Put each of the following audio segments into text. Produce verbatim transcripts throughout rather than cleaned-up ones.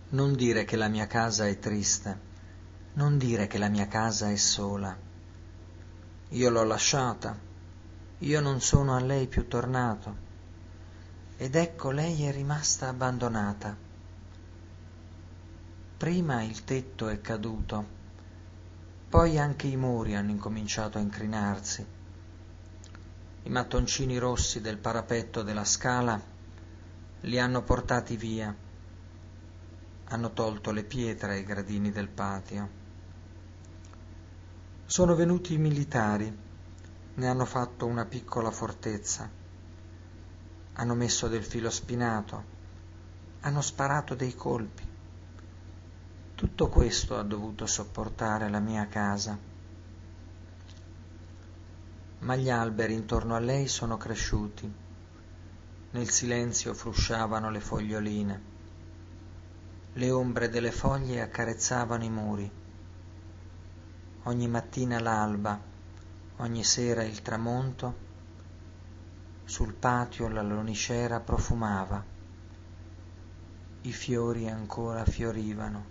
Non dire che la mia casa è triste, non dire che la mia casa è sola. Io l'ho lasciata, io non sono a lei più tornato, ed ecco lei è rimasta abbandonata. Prima il tetto è caduto, poi anche i muri hanno incominciato a incrinarsi. I mattoncini rossi del parapetto della scala li hanno portati via, hanno tolto le pietre ai gradini del patio. Sono venuti i militari, ne hanno fatto una piccola fortezza, hanno messo del filo spinato, hanno sparato dei colpi. Tutto questo ha dovuto sopportare la mia casa. Ma gli alberi intorno a lei sono cresciuti, nel silenzio frusciavano le foglioline, le ombre delle foglie accarezzavano i muri. Ogni mattina l'alba, ogni sera il tramonto, sul patio la lonicera profumava, i fiori ancora fiorivano.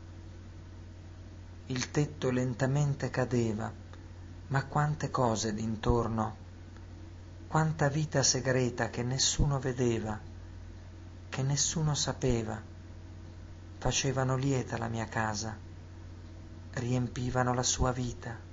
Il tetto lentamente cadeva, ma quante cose d'intorno, quanta vita segreta che nessuno vedeva, che nessuno sapeva, facevano lieta la mia casa, riempivano la sua vita.